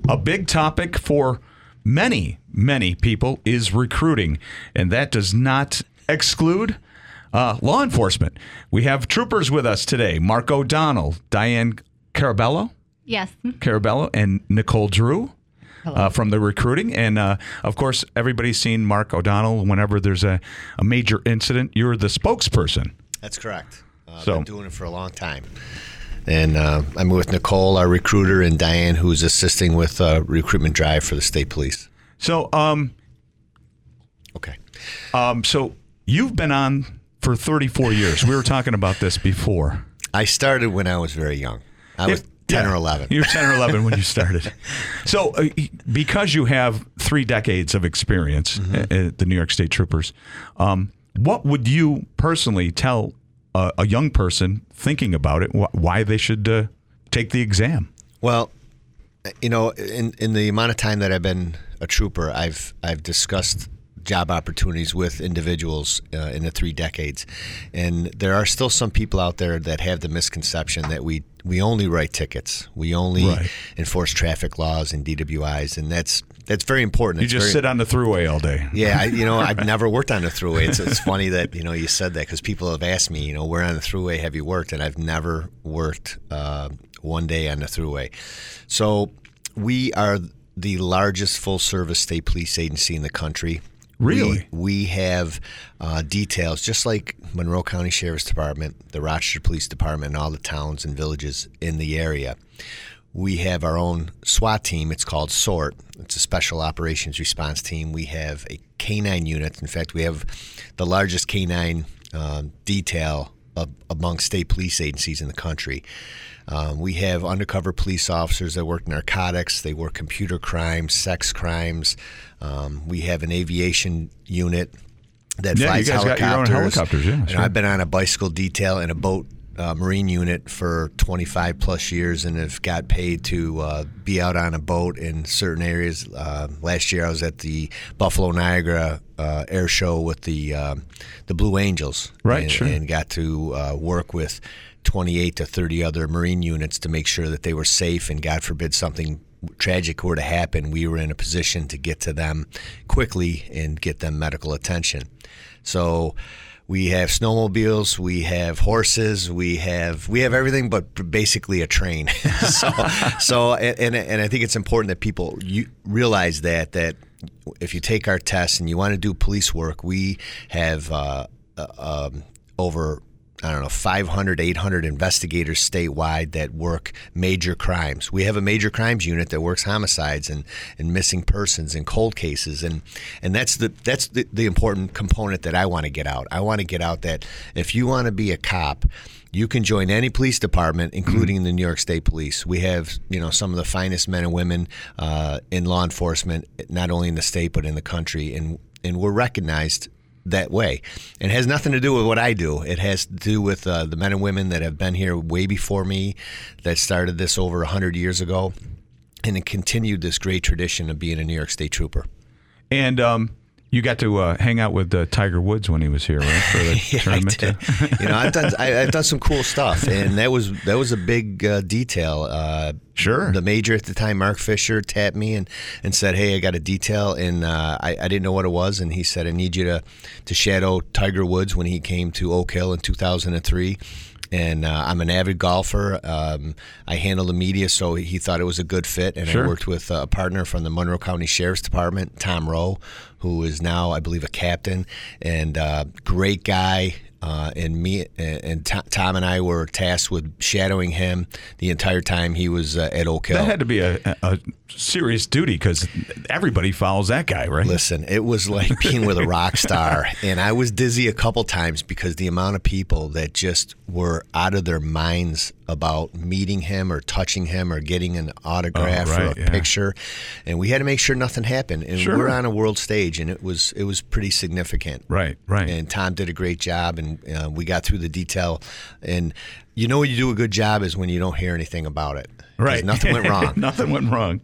A big topic for many, many people is recruiting, and that does not exclude law enforcement. We have troopers with us today. Mark O'Donnell, Diane Carabello. Yes. Carabello, and Nicole Drew. From the recruiting. And, of course, everybody's seen Mark O'Donnell whenever there's a major incident. You're the spokesperson. That's correct. I've been doing it for a long time. And I'm with Nicole, our recruiter, and Diane, who's assisting with recruitment drive for the state police. So, okay. So you've been on for 34 years. We were talking about this before. I started when I was very young. I was 10 or 11. You were 10 or 11 when you started. So because you have 3 decades of experience at the New York State Troopers, what would you personally tell a young person thinking about it, why they should take the exam? Well, you know, in the amount of time that I've been a trooper, I've discussed job opportunities with individuals in the 3 decades. And there are still some people out there that have the misconception that we only write tickets. We only enforce traffic laws and DWIs, and that's very important. You just sit on the thruway all day. Yeah, I've never worked on the thruway. It's funny that, you said that, because people have asked me, where on the thruway have you worked? And I've never worked one day on the thruway. So we are the largest full-service state police agency in the country. Really? We have details, just like Monroe County Sheriff's Department, the Rochester Police Department, and all the towns and villages in the area. We have our own SWAT team. It's called SORT. It's a Special Operations Response Team. We have a K-9 unit. In fact, we have the largest K-9 detail among state police agencies in the country. We have undercover police officers that work narcotics. They work computer crimes, sex crimes. We have an aviation unit that flies you guys helicopters. Got your own helicopters, yeah. And sure. I've been on a bicycle detail and a boat marine unit for 25 plus years, and have got paid to be out on a boat in certain areas. Last year I was at the Buffalo Niagara air show with the Blue Angels. Right, sure. And got to work with 28 to 30 other Marine units to make sure that they were safe, and God forbid something tragic were to happen, we were in a position to get to them quickly and get them medical attention. So we have snowmobiles, we have horses, we have everything but basically a train. so and I think it's important that people realize that if you take our tests and you want to do police work, we have over 500, 800 investigators statewide that work major crimes. We have a major crimes unit that works homicides and missing persons and cold cases, and that's the important component that I want to get out. I want to get out that if you want to be a cop, you can join any police department, including the New York State Police. We have, some of the finest men and women in law enforcement, not only in the state but in the country, and we're recognized that way. It has nothing to do with what I do. It has to do with the men and women that have been here way before me, that started this over 100 years ago, and it continued this great tradition of being a New York State Trooper. And you got to hang out with Tiger Woods when he was here, right? For the Yeah, tournament. I did. I've done some cool stuff, and that was a big detail. Sure. The major at the time, Mark Fisher, tapped me and said, "Hey, I got a detail," and I didn't know what it was, and he said, "I need you to shadow Tiger Woods when he came to Oak Hill in 2003." And I'm an avid golfer. I handle the media, so he thought it was a good fit. And Sure. I worked with a partner from the Monroe County Sheriff's Department, Tom Rowe, who is now, I believe, a captain, and great guy. And me and Tom and I were tasked with shadowing him the entire time he was at Oak Hill. That had to be a serious duty, because everybody follows that guy, right? Listen, it was like being with a rock star, and I was dizzy a couple times because the amount of people that just were out of their minds about meeting him or touching him or getting an autograph or a picture, and we had to make sure nothing happened. And Sure. we're on a world stage, and it was pretty significant. Right. And Tom did a great job, and we got through the detail. And when you do a good job is when you don't hear anything about it. Right. Nothing went wrong. Nothing went wrong.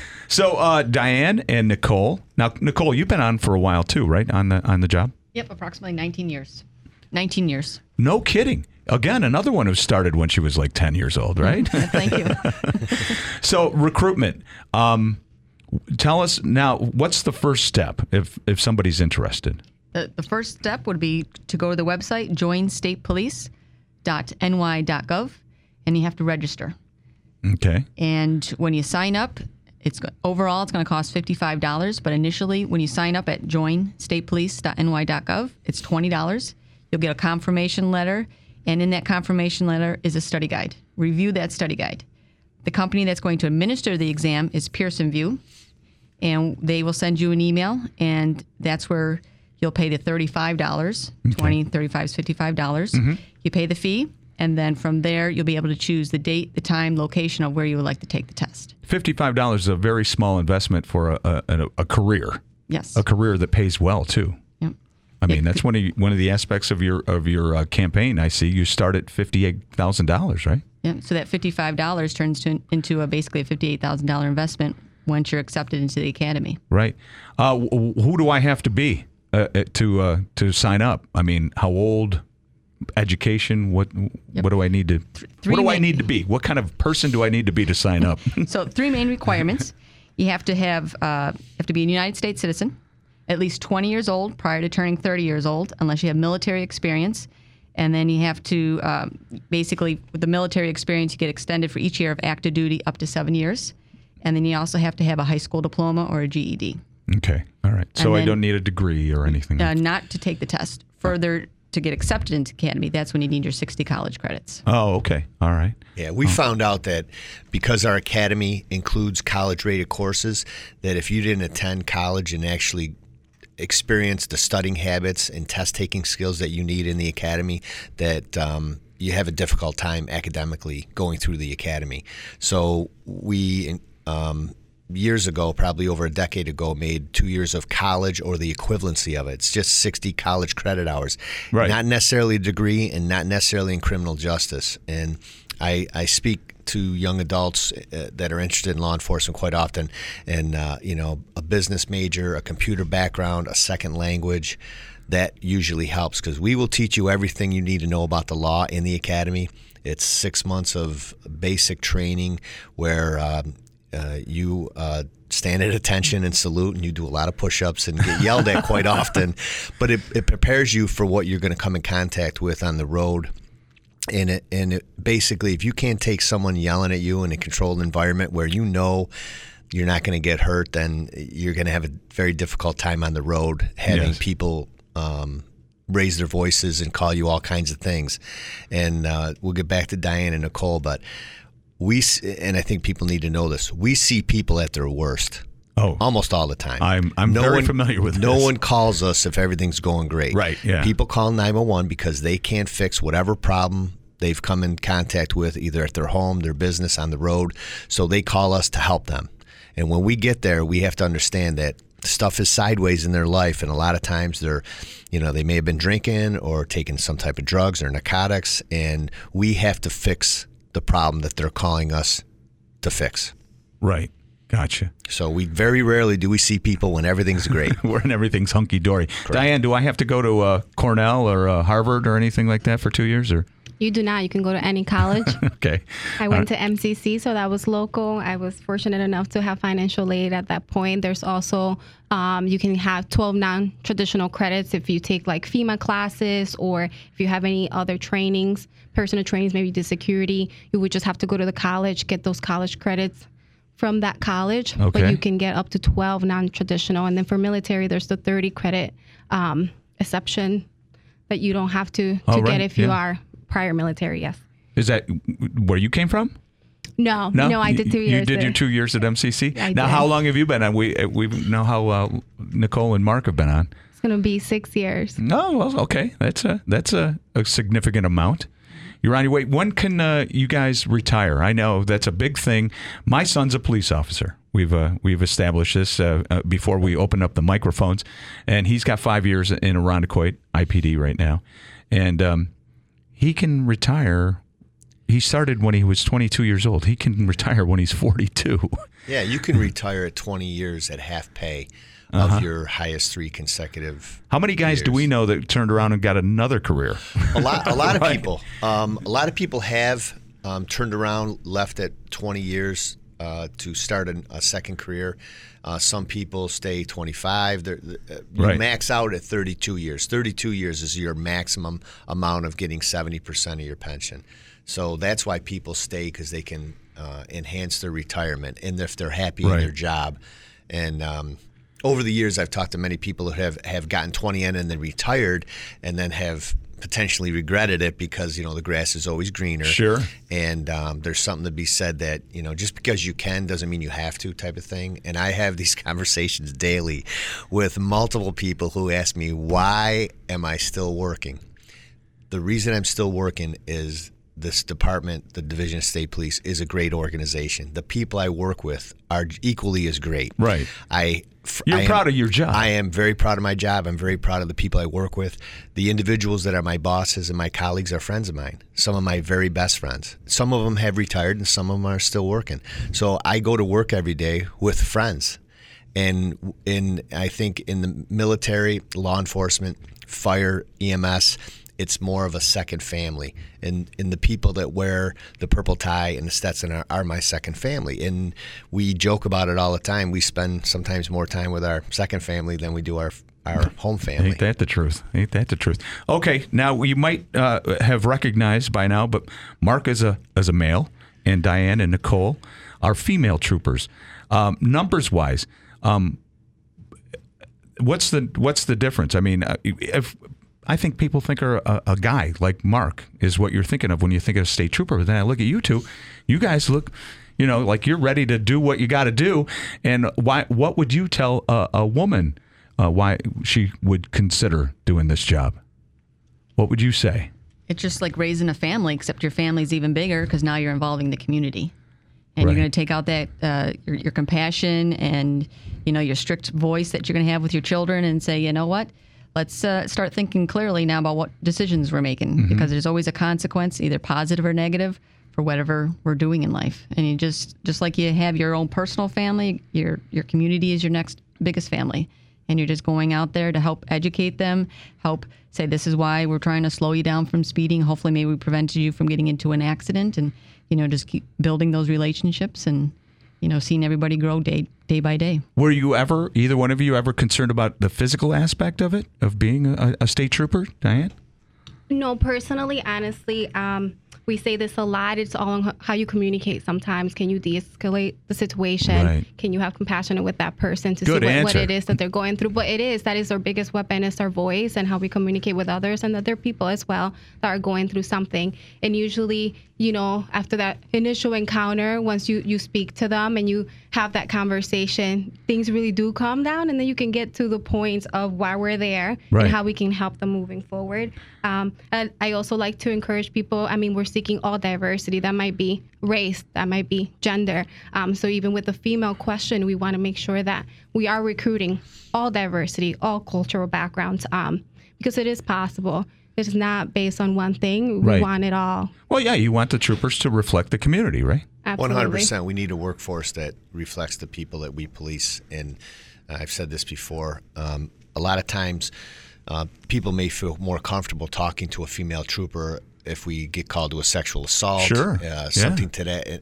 So Diane and Nicole. Now, Nicole, you've been on for a while too, right? On the job. Yep, approximately 19 years. 19 years. No kidding. again, another one who started when she was like 10 years old, right? Thank you. So recruitment. Tell us now, what's the first step if somebody's interested? The first step would be to go to the website, joinstatepolice.ny.gov, and you have to register. Okay. And when you sign up, overall it's going to cost $55, but initially when you sign up at joinstatepolice.ny.gov, it's $20. You'll get a confirmation letter, and in that confirmation letter is a study guide. Review that study guide. The company that's going to administer the exam is Pearson VUE, and they will send you an email, and that's where you'll pay the $35, $20, $35 is $55. Mm-hmm. You pay the fee, and then from there you'll be able to choose the date, the time, location of where you would like to take the test. $55 is a very small investment for a career. Yes. A career that pays well, too. Yep. I mean, that's one of the aspects of your campaign. I see you start at $58,000, right? Yeah. So that $55 turns into basically a $58,000 investment once you're accepted into the academy. Right. Who do I have to be to sign up? I mean, how old? Education? What do I need to? I need to be? What kind of person do I need to be to sign up? So 3 main requirements: you have to be a United States citizen, at least 20 years old prior to turning 30 years old, unless you have military experience. And then you have to, basically, with the military experience, you get extended for each year of active duty up to 7 years. And then you also have to have a high school diploma or a GED. Okay. All right. So I don't need a degree or anything? Not to take the test. Further, to get accepted into Academy, that's when you need your 60 college credits. Oh, okay. All right. Yeah, we found out that because our Academy includes college-rated courses, that if you didn't attend college and actually experience the studying habits and test-taking skills that you need in the Academy, that you have a difficult time academically going through the Academy. So we years ago, probably over a decade ago, made 2 years of college or the equivalency of it. It's just 60 college credit hours. Right. Not necessarily a degree and not necessarily in criminal justice. And I speak to young adults that are interested in law enforcement quite often, and a business major, a computer background, a second language, that usually helps, because we will teach you everything you need to know about the law in the Academy. It's 6 months of basic training where you stand at attention and salute, and you do a lot of push-ups and get yelled at quite often. But it prepares you for what you're going to come in contact with on the road. And it basically, if you can't take someone yelling at you in a controlled environment where you know you're not going to get hurt, then you're going to have a very difficult time on the road having people raise their voices and call you all kinds of things. And we'll get back to Diane and Nicole, but and I think people need to know this, we see people at their worst. Oh, almost all the time. I'm very familiar with this. No one calls us if everything's going great. Right, yeah. People call 911 because they can't fix whatever problem they've come in contact with, either at their home, their business, on the road. So they call us to help them. And when we get there, we have to understand that stuff is sideways in their life, and a lot of times they may have been drinking or taking some type of drugs or narcotics, and we have to fix the problem that they're calling us to fix. Right. Gotcha. So we very rarely do we see people when everything's great. When everything's hunky-dory. Correct. Diane, do I have to go to Cornell or Harvard or anything like that for 2 years? Or You do not. You can go to any college. Okay. I went to MCC, so that was local. I was fortunate enough to have financial aid at that point. There's also, you can have 12 non-traditional credits if you take like FEMA classes, or if you have any other trainings, personal trainings, maybe the security. You would just have to go to the college, get those college credits from that college. Okay. But you can get up to 12 non-traditional. And then for military, there's the 30 credit exception that you don't have to get if you are prior military. Yes. Is that where you came from? No, I did 2 years. You did your 2 years at MCC? I now, did. How long have you been on? We know how Nicole and Mark have been on. It's going to be 6 years. Oh, well, okay. That's a significant amount. You're on your way. When can you guys retire? I know that's a big thing. My son's a police officer. We've established this before we open up the microphones, and he's got 5 years in Irondequoit IPD right now, and he can retire. He started when he was 22 years old. He can retire when he's 42. Yeah, you can retire at 20 years at half pay. of your highest 3 consecutive. How many guys do we know that turned around and got another career? A lot of people. A lot of people have turned around, left at 20 years to start a second career. Some people stay 25. You max out at 32 years. 32 years is your maximum amount of getting 70% of your pension. So that's why people stay, because they can enhance their retirement, and if they're happy in their job. And over the years, I've talked to many people who have gotten 20 in and then retired, and then have potentially regretted it because, the grass is always greener. Sure. And there's something to be said that, just because you can doesn't mean you have to, type of thing. And I have these conversations daily with multiple people who ask me, why am I still working? The reason I'm still working is this department, the Division of State Police, is a great organization. The people I work with are equally as great. Right. You're proud of your job. I am very proud of my job. I'm very proud of the people I work with. The individuals that are my bosses and my colleagues are friends of mine. Some of my very best friends. Some of them have retired and some of them are still working. So I go to work every day with friends. And I think in the military, law enforcement, fire, EMS, it's more of a second family. And the people that wear the purple tie and the Stetson are my second family. And we joke about it all the time. We spend sometimes more time with our second family than we do our home family. Ain't that the truth? Ain't that the truth? Okay, now you might have recognized by now, but Mark is a male, and Diane and Nicole are female troopers. Numbers-wise, what's the difference? I mean, I think people think a guy like Mark is what you're thinking of when you think of a state trooper. But then I look at you two. You guys look, like you're ready to do what you got to do. And what would you tell a woman why she would consider doing this job? What would you say? It's just like raising a family, except your family's even bigger because now you're involving the community. And you're going to take out that your compassion and, your strict voice that you're going to have with your children and say, you know what? Let's start thinking clearly now about what decisions we're making, because there's always a consequence, either positive or negative, for whatever we're doing in life. And you just like you have your own personal family, your community is your next biggest family. And you're just going out there to help educate them, help say this is why we're trying to slow you down from speeding. Hopefully maybe we prevented you from getting into an accident, and, just keep building those relationships and, seeing everybody grow day by day. Were you ever, either one of you, ever concerned about the physical aspect of it, of being a state trooper, Diane? No, personally, honestly, we say this a lot. It's all on how you communicate sometimes. Can you de-escalate the situation? Right. Can you have compassion with that person to Good see what answer. it is that they're going through? But that is our biggest weapon, is our voice and how we communicate with others, and that there are people as well that are going through something. And usually, after that initial encounter, once you speak to them and you have that conversation, things really do calm down, and then you can get to the point of why we're there Right. and how we can help them moving forward. And I also like to encourage people. We're seeking all diversity. That might be race, that might be gender. So even with the female question, we want to make sure that we are recruiting all diversity, all cultural backgrounds, because it is possible. It's not based on one thing. We Right. want it all. Well, yeah, you want the troopers to reflect the community, right? Absolutely. 100%. We need a workforce that reflects the people that we police. And I've said this before. A lot of times, people may feel more comfortable talking to a female trooper if we get called to a sexual assault. Sure. Something to that.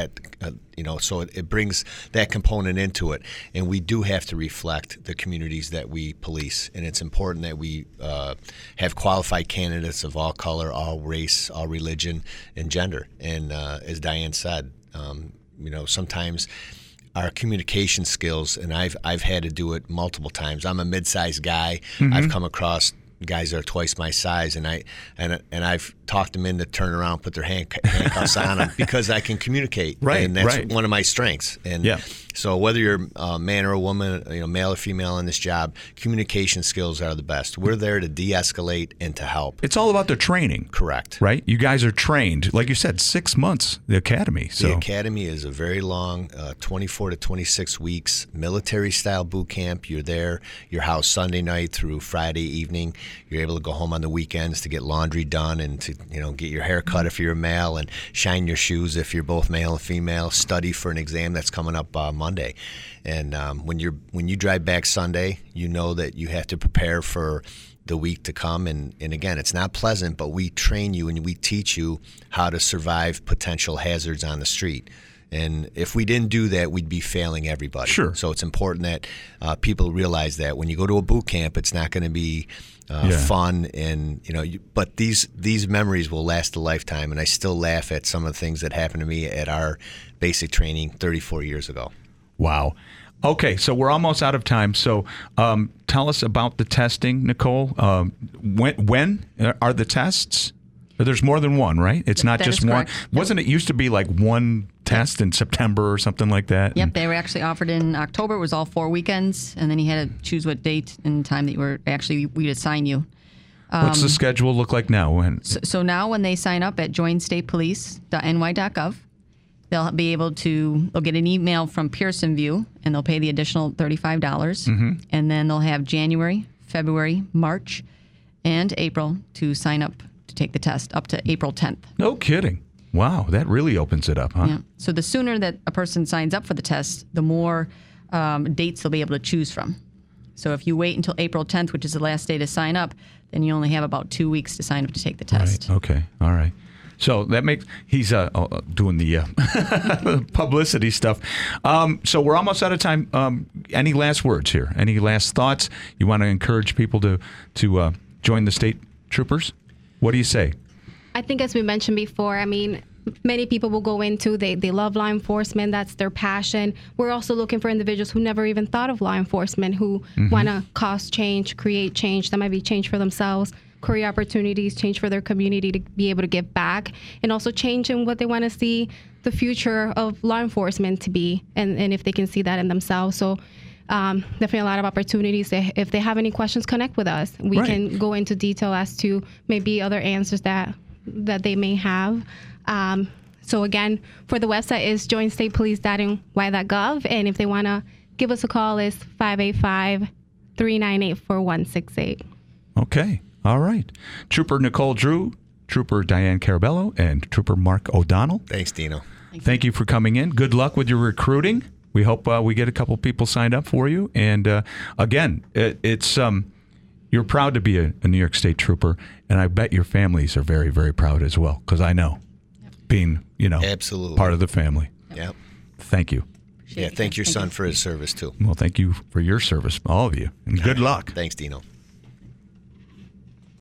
So it brings that component into it. And we do have to reflect the communities that we police. And it's important that we have qualified candidates of all color, all race, all religion, and gender. And as Diane said, sometimes our communication skills, and I've had to do it multiple times. I'm a mid-sized guy. I've come across guys that are twice my size, and I've talked them into turn around, put their handcuffs on them because I can communicate, Right, and that's right. one of my strengths. And Yeah. so whether you're a man or a woman, male or female in this job, communication skills are the best. We're there to de-escalate and to help. It's all about the training. Correct. Right? You guys are trained, like you said, 6 months, the academy. So The academy is a very long, 24 to 26 weeks, military-style boot camp. You're there, you're housed Sunday night through Friday evening, You're able to go home on the weekends to get laundry done and to get your hair cut if you're a male, and shine your shoes if you're both male and female. Study for an exam that's coming up Monday, and when you drive back Sunday, you know that you have to prepare for the week to come. And again, it's not pleasant, but we train you and we teach you how to survive potential hazards on the street. And if we didn't do that, we'd be failing everybody. Sure. So it's important that people realize that when you go to a boot camp, it's not going to be fun, and but these memories will last a lifetime. And I still laugh at some of the things that happened to me at our basic training 34 years ago. Wow. Okay, so we're almost out of time. So tell us about the testing, Nicole. When are the tests? There's more than one, right? It's not just one. Wasn't it used to be like one test in September or something like that? Yep, they were actually offered in October. It was all 4 weekends, and then you had to choose what date and time that we'd assign you. What's the schedule look like now? So now when they sign up at joinstatepolice.ny.gov, they'll get an email from Pearson VUE, and they'll pay the additional $35. Mm-hmm. And then they'll have January, February, March, and April to sign up to take the test up to April 10th. No kidding. Wow, that really opens it up, huh? Yeah. So the sooner that a person signs up for the test, the more dates they'll be able to choose from. So if you wait until April 10th, which is the last day to sign up, then you only have about 2 weeks to sign up to take the test. Right. Okay. All right. So that makes he's doing the publicity stuff. So we're almost out of time. Any last words here? Any last thoughts? You want to encourage people to join the state troopers? What do you say? I think, as we mentioned before, I mean, many people will go into, they love law enforcement. That's their passion. We're also looking for individuals who never even thought of law enforcement, who want to cause change, create change. That might be change for themselves, career opportunities, change for their community to be able to give back, and also change in what they want to see the future of law enforcement to be, and if they can see that in themselves. So definitely a lot of opportunities. If they have any questions, connect with us. We can go into detail as to maybe other answers that they may have. So again, for the website is joinstatepolice.ny.gov, and if they want to give us a call, it's 585-398-4168. Okay. All right. Trooper Nicole Drew, Trooper Diane Carabello, and Trooper Mark O'Donnell. Thanks, Dino. Thank you for coming in. Good luck with your recruiting. We hope we get a couple people signed up for you. And again, it's you're proud to be a New York State Trooper, and I bet your families are very, very proud as well, because I know, being absolutely part of the family. Yep. Thank you. Yeah, thank your son for his service too. Well, thank you for your service, all of you, and good luck. Thanks, Dino.